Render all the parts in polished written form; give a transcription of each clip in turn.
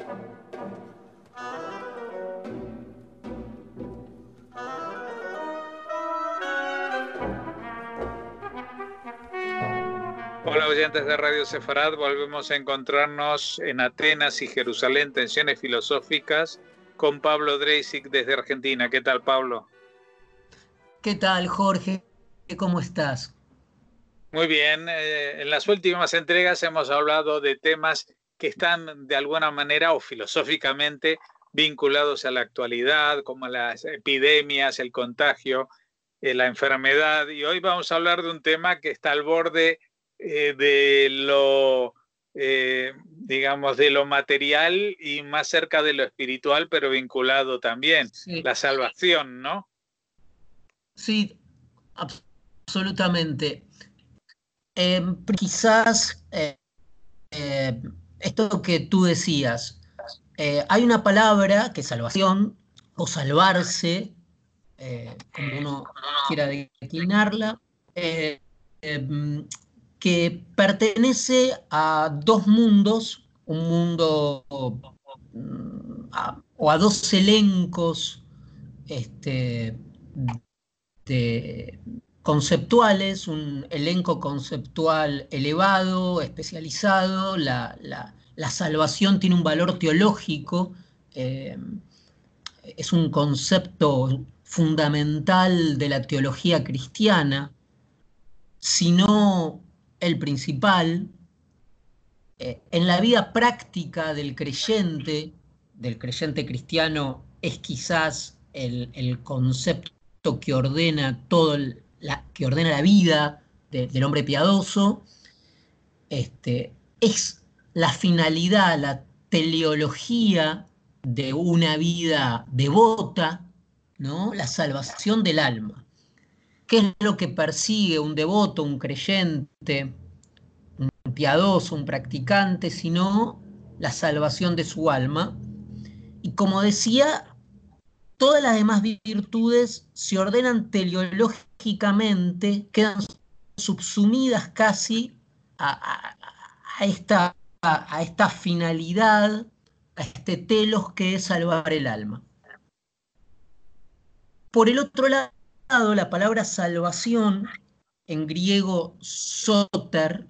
Hola oyentes de Radio Sefarad, volvemos a encontrarnos en Atenas y Jerusalén, Tensiones Filosóficas, con Pablo Dreisig desde Argentina. ¿Qué tal, Pablo? ¿Qué tal, Jorge? ¿Cómo estás? Muy bien, en las últimas entregas hemos hablado de temas que están de alguna manera o filosóficamente vinculados a la actualidad, como las epidemias, el contagio, la enfermedad, y hoy vamos a hablar de un tema que está al borde de lo, digamos, de lo material y más cerca de lo espiritual, pero vinculado también, Sí, la salvación, ¿no? sí, absolutamente. Quizás eh, esto que tú decías, hay una palabra que es salvación o salvarse, como uno quiera declinarla, eh, eh, que pertenece a dos mundos, un mundo o a dos elencos este, de, conceptuales, un elenco conceptual elevado, especializado, la salvación tiene un valor teológico, eh, es un concepto fundamental de la teología cristiana, sino el principal. En la vida práctica del creyente cristiano, es quizás el concepto que ordena que ordena la vida del hombre piadoso. Es la finalidad, la teleología de una vida devota, ¿no? La salvación del alma. ¿Qué es lo que persigue un devoto, un creyente, un piadoso, un practicante, sino la salvación de su alma? Y como decía, todas las demás virtudes se ordenan teleológicamente, quedan subsumidas casi a, a- a esta finalidad, a este telos que es salvar el alma. Por el otro lado, la palabra salvación, en griego soter,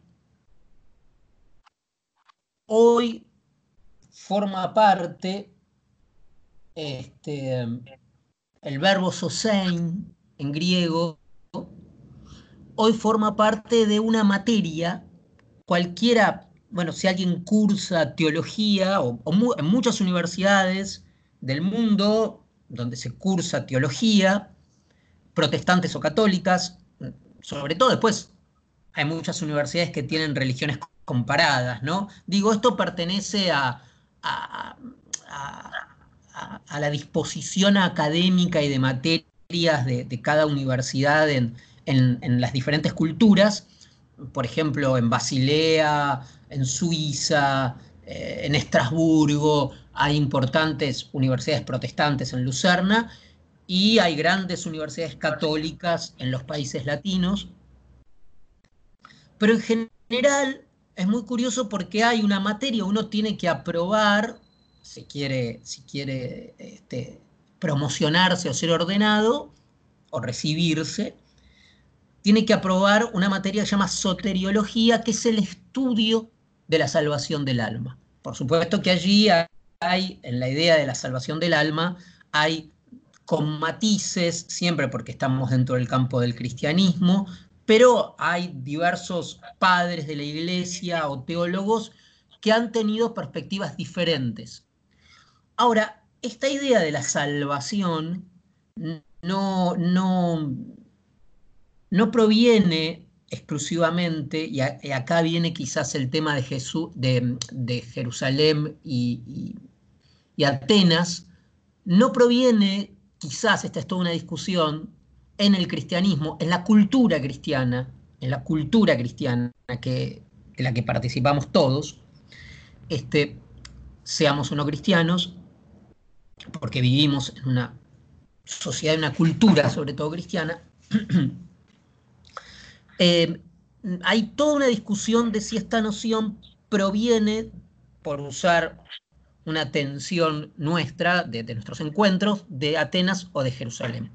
hoy forma parte, este, el verbo sosein, en griego, hoy forma parte de una materia cualquiera. Bueno, si alguien cursa teología, en muchas universidades del mundo donde se cursa teología, protestantes o católicas, sobre todo después hay muchas universidades que tienen religiones comparadas, ¿no? Digo, esto pertenece a, a- a la disposición académica y de materias de cada universidad en las diferentes culturas. Por ejemplo, en Basilea, en Suiza, en Estrasburgo, hay importantes universidades protestantes en Lucerna y hay grandes universidades católicas en los países latinos. Pero en general es muy curioso porque hay una materia, uno tiene que aprobar, si quiere promocionarse o ser ordenado o recibirse, tiene que aprobar una materia que se llama soteriología, que es el estudio de la salvación del alma. Por supuesto que allí hay, en la idea de la salvación del alma, hay con matices, siempre porque estamos dentro del campo del cristianismo, pero hay diversos padres de la iglesia o teólogos que han tenido perspectivas diferentes. Ahora, esta idea de la salvación no, no proviene exclusivamente, y acá viene quizás el tema de Jesús, de Jerusalén y Atenas, no proviene, quizás esta es toda una discusión, en el cristianismo, en la cultura cristiana de la que participamos todos, este, seamos o no cristianos, porque vivimos en una sociedad, en una cultura sobre todo cristiana. eh, Hay toda una discusión de si esta noción proviene, por usar una atención nuestra, de nuestros encuentros, de Atenas o de Jerusalén.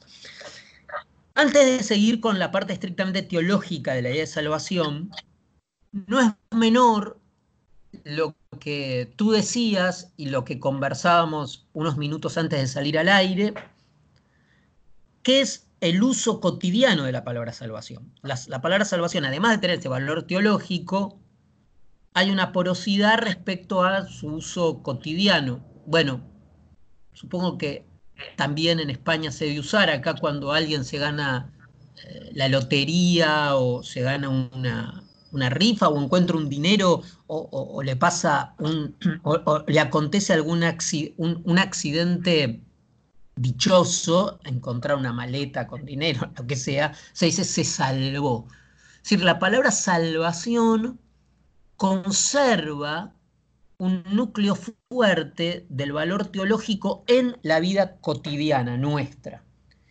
Antes de seguir con la parte estrictamente teológica de la idea de salvación, no es menor lo que tú decías y lo que conversábamos unos minutos antes de salir al aire, que es el uso cotidiano de la palabra salvación. La palabra salvación, además de tener ese valor teológico, hay una porosidad respecto a su uso cotidiano. Bueno, supongo que también en España se debe usar. Acá cuando alguien se gana la lotería o se gana una rifa o encuentra un dinero o le pasa o le acontece un accidente dichoso, encontrar una maleta con dinero, lo que sea, se dice se salvó. Es decir, la palabra salvación conserva un núcleo fuerte del valor teológico en la vida cotidiana nuestra.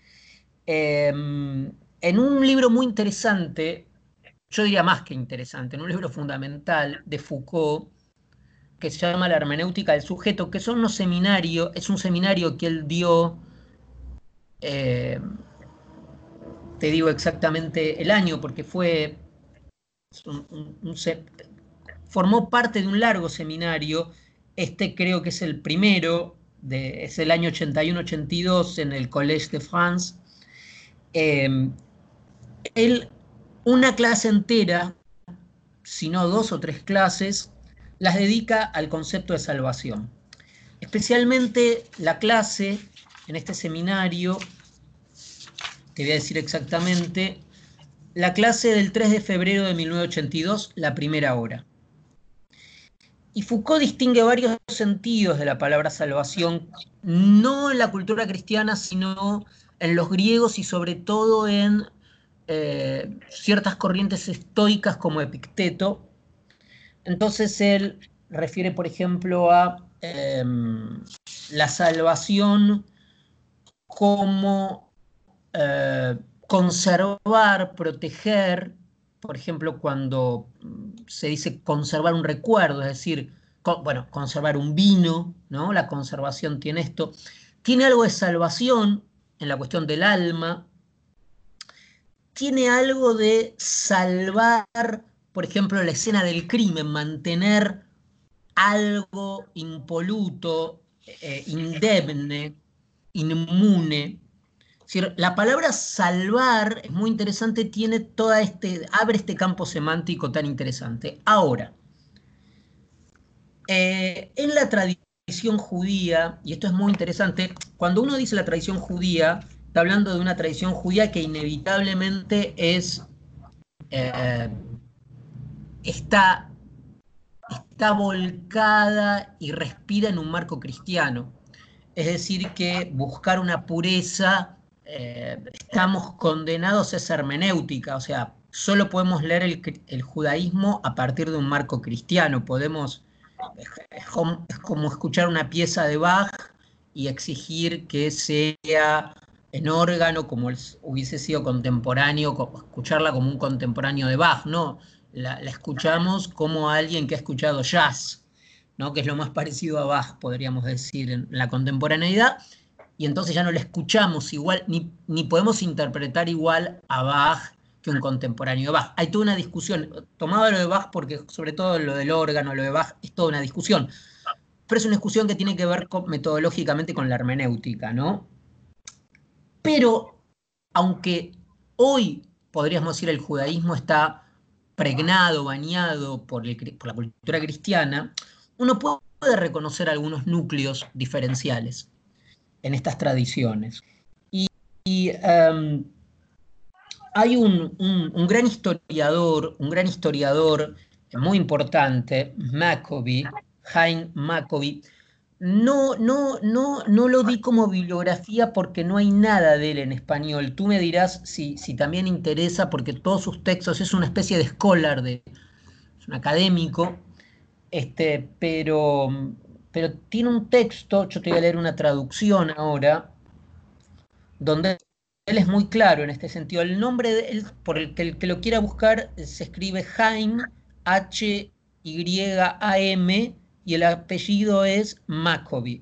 En un libro muy interesante, yo diría más que interesante, en un libro fundamental de Foucault, que se llama La hermenéutica del sujeto, que son unos seminarios, es un seminario que él dio, te digo exactamente el año, porque formó parte de un largo seminario. Este creo que es el primero, es el año 81-82 en el Collège de France. Una clase entera, si no 2 o 3 clases, las dedica al concepto de salvación. Especialmente la clase en este seminario, te voy a decir exactamente, la clase del 3 de febrero de 1982, la primera hora. Y Foucault distingue varios sentidos de la palabra salvación, no en la cultura cristiana, sino en los griegos y sobre todo en ciertas corrientes estoicas como Epicteto. Entonces él refiere, por ejemplo, a la salvación como conservar, proteger. Por ejemplo, cuando se dice conservar un recuerdo, es decir, conservar un vino, ¿no? La conservación tiene esto. Tiene algo de salvación en la cuestión del alma. Tiene algo de salvar, por ejemplo, la escena del crimen, mantener algo impoluto, indemne, inmune. Es decir, la palabra salvar es muy interesante, tiene abre este campo semántico tan interesante. Ahora, en la tradición judía, y esto es muy interesante, cuando uno dice la tradición judía, está hablando de una tradición judía que inevitablemente está volcada y respira en un marco cristiano. Es decir, que buscar una pureza, estamos condenados a esa hermenéutica, o sea, solo podemos leer el judaísmo a partir de un marco cristiano. Es como escuchar una pieza de Bach y exigir que sea en órgano como hubiese sido contemporáneo, escucharla como un contemporáneo de Bach, no, la escuchamos como alguien que ha escuchado jazz, ¿no? Que es lo más parecido a Bach, podríamos decir, en la contemporaneidad, y entonces ya no la escuchamos igual, ni podemos interpretar igual a Bach que un contemporáneo de Bach. Hay toda una discusión, tomaba lo de Bach porque sobre todo lo del órgano, lo de Bach, es toda una discusión, pero es una discusión que tiene que ver metodológicamente con la hermenéutica, ¿no? Pero, aunque hoy podríamos decir el judaísmo está pregnado, bañado por la cultura cristiana, uno puede reconocer algunos núcleos diferenciales en estas tradiciones. Y hay un gran historiador muy importante, Chaim Maccoby. No lo di como bibliografía porque no hay nada de él en español. Tú me dirás si también interesa, porque todos sus textos es una especie de scholar, es un académico, pero tiene un texto, yo te voy a leer una traducción ahora, donde él es muy claro en este sentido. El nombre de él, por el que lo quiera buscar, se escribe Chaim, Hyam, y el apellido es Maccoby,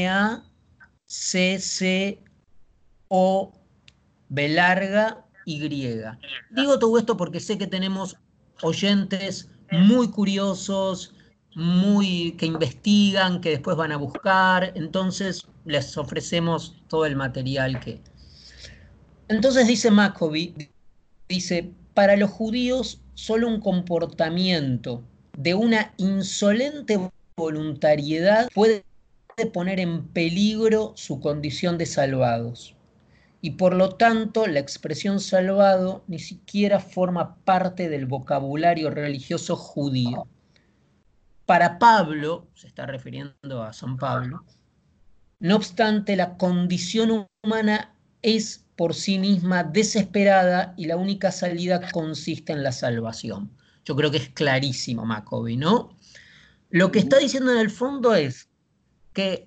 Maccoby. Digo todo esto porque sé que tenemos oyentes muy curiosos, que investigan, que después van a buscar, entonces les ofrecemos todo el material que... Entonces dice Maccoby, dice, para los judíos solo un comportamiento de una insolente voluntariedad puede poner en peligro su condición de salvados. Y por lo tanto, la expresión salvado ni siquiera forma parte del vocabulario religioso judío. Para Pablo, se está refiriendo a San Pablo, no obstante, la condición humana es por sí misma desesperada y la única salida consiste en la salvación. Yo creo que es clarísimo, Maccoby, ¿no? Lo que está diciendo en el fondo es que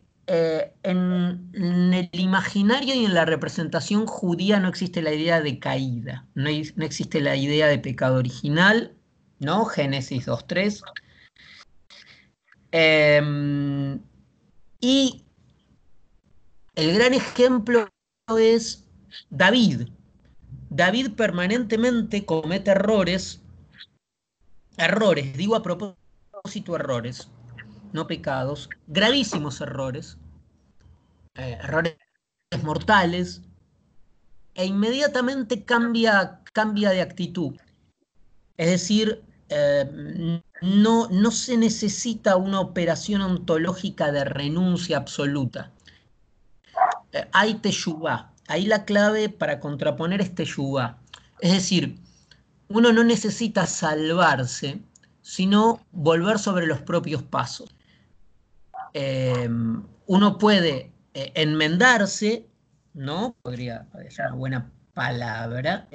en el imaginario y en la representación judía no existe la idea de caída, no existe la idea de pecado original, ¿no? Génesis 2:3. Y el gran ejemplo es David. David permanentemente comete errores, digo a propósito errores, no pecados, gravísimos errores, errores mortales, e inmediatamente cambia de actitud. Es decir, no se necesita una operación ontológica de renuncia absoluta. Hay teshuvá. Ahí la clave para contraponer es teshuvá. Es decir, uno no necesita salvarse, sino volver sobre los propios pasos. Uno puede enmendarse, ¿no? Podría ser una buena palabra.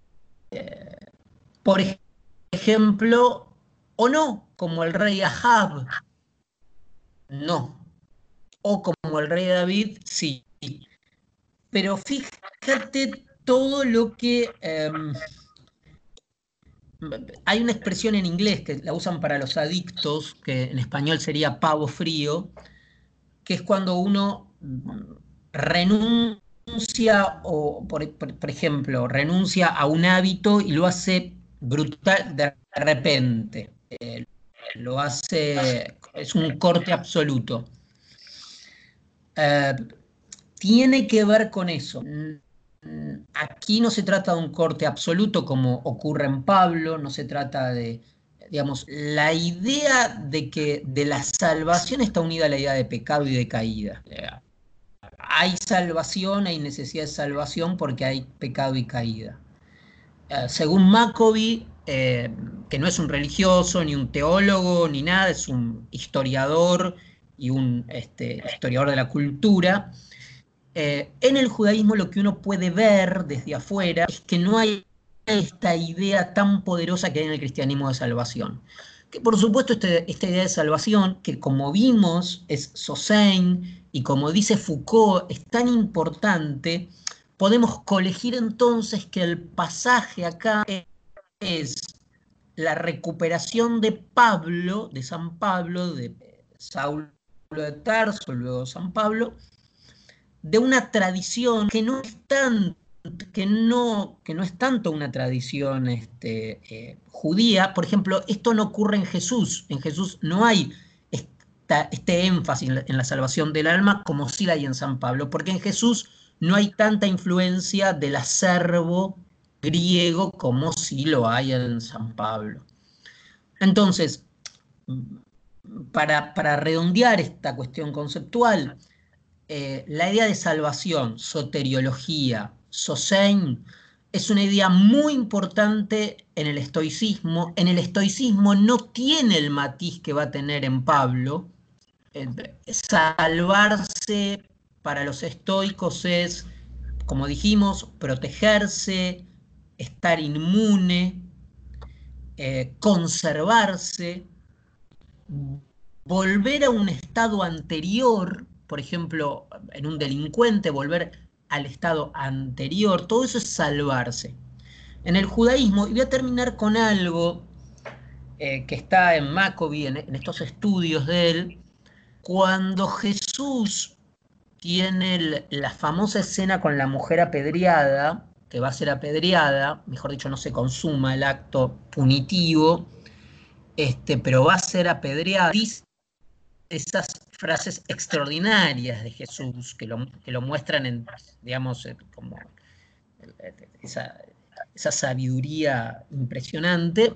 Por ejemplo, o no, como el rey Ahab, no. O como el rey David, sí. Pero fíjate todo lo que... hay una expresión en inglés que la usan para los adictos, que en español sería pavo frío, que es cuando uno renuncia, o por ejemplo, renuncia a un hábito y lo hace brutal de repente. Lo hace, es un corte absoluto. Tiene que ver con eso. Aquí no se trata de un corte absoluto como ocurre en Pablo, no se trata de, digamos, la idea de la salvación está unida a la idea de pecado y de caída. Hay salvación, hay necesidad de salvación porque hay pecado y caída. Según Maccoby, que no es un religioso, ni un teólogo, ni nada, es un historiador y un historiador de la cultura, en el judaísmo lo que uno puede ver desde afuera es que no hay esta idea tan poderosa que hay en el cristianismo de salvación. Que por supuesto esta idea de salvación, que como vimos es Sosein, y como dice Foucault, es tan importante, podemos colegir entonces que el pasaje acá es la recuperación de Pablo, de San Pablo, de Saulo de Tarso, luego San Pablo, de una tradición que no es tanto una tradición judía. Por ejemplo, esto no ocurre en Jesús. En Jesús no hay este énfasis en la salvación del alma como sí la hay en San Pablo, porque en Jesús no hay tanta influencia del acervo griego como sí lo hay en San Pablo. Entonces, para redondear esta cuestión conceptual, la idea de salvación, soteriología, sosein, es una idea muy importante en el estoicismo. En el estoicismo no tiene el matiz que va a tener en Pablo. Salvarse para los estoicos es, como dijimos, protegerse, estar inmune, conservarse, volver a un estado anterior. Por ejemplo, en un delincuente, volver al estado anterior, todo eso es salvarse. En el judaísmo, y voy a terminar con algo que está en Maccabee, en estos estudios de él, cuando Jesús tiene la famosa escena con la mujer apedreada, que va a ser apedreada, mejor dicho, no se consuma el acto punitivo, pero va a ser apedreada. Dice esas frases extraordinarias de Jesús que lo muestran en, digamos, como esa sabiduría impresionante,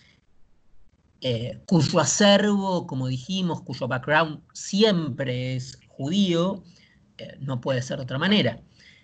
cuyo acervo, como dijimos, cuyo background siempre es judío, no puede ser de otra manera.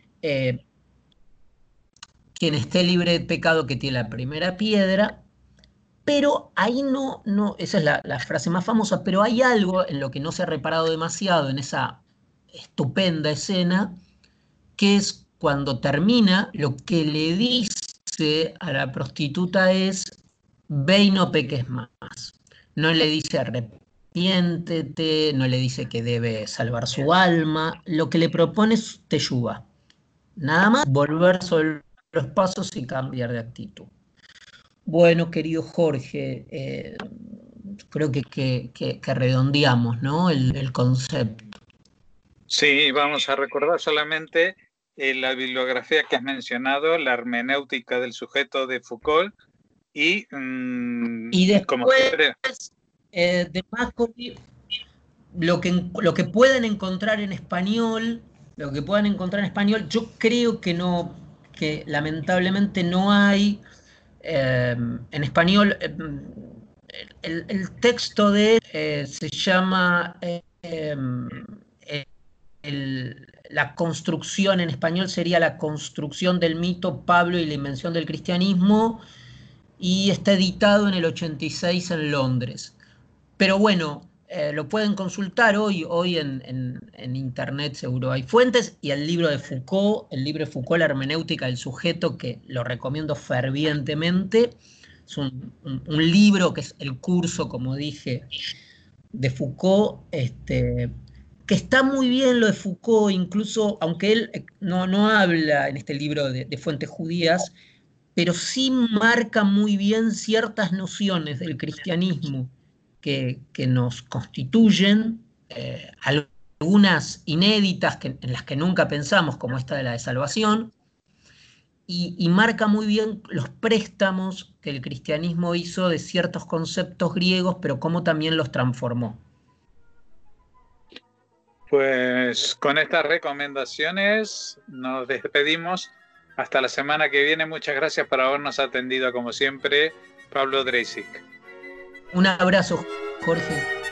Quien esté libre de pecado que tiene la primera piedra, pero ahí no, esa es la frase más famosa, pero hay algo en lo que no se ha reparado demasiado en esa estupenda escena, que es cuando termina, lo que le dice a la prostituta es: ve y no peques más. No le dice arrepiéntete, no le dice que debe salvar su alma, lo que le propone es teshuvá. Nada más volver sobre los pasos y cambiar de actitud. Bueno, querido Jorge, creo que redondeamos, ¿no?, el concepto. Sí, vamos a recordar solamente la bibliografía que has mencionado, la hermenéutica del sujeto de Foucault, y después, como siempre, de Maccabee, lo que pueden encontrar en español, yo creo que lamentablemente no hay en español. El texto de se llama la construcción, en español sería La construcción del mito, Pablo y la invención del cristianismo, y está editado en el 86 en Londres. Pero bueno, lo pueden consultar hoy en internet, seguro hay fuentes, y el libro de Foucault, La hermenéutica del sujeto, que lo recomiendo fervientemente. Es un libro que es el curso, como dije, de Foucault, que está muy bien lo de Foucault, incluso aunque él no habla en este libro de fuentes judías, pero sí marca muy bien ciertas nociones del cristianismo que nos constituyen, algunas inéditas en las que nunca pensamos, como esta de la de salvación, y marca muy bien los préstamos que el cristianismo hizo de ciertos conceptos griegos, pero cómo también los transformó. Pues con estas recomendaciones nos despedimos. Hasta la semana que viene. Muchas gracias por habernos atendido, como siempre, Pablo Dreisig. Un abrazo, Jorge.